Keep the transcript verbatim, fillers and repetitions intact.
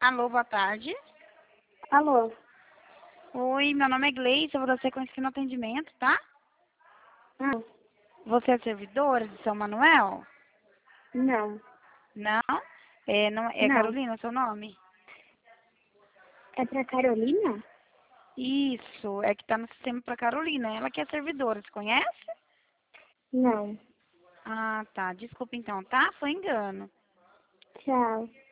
Alô, boa tarde. Alô? Oi, meu nome é Gleice, eu vou dar sequência aqui no atendimento, tá? Ah, Você é servidora de São Manuel? não. Não? É, não, é Não. Carolina seu nome? É pra Carolina? Isso, é que tá no sistema pra Carolina, ela que é servidora, você conhece? Não. Ah, tá, desculpa então, tá? Foi engano. Tchau.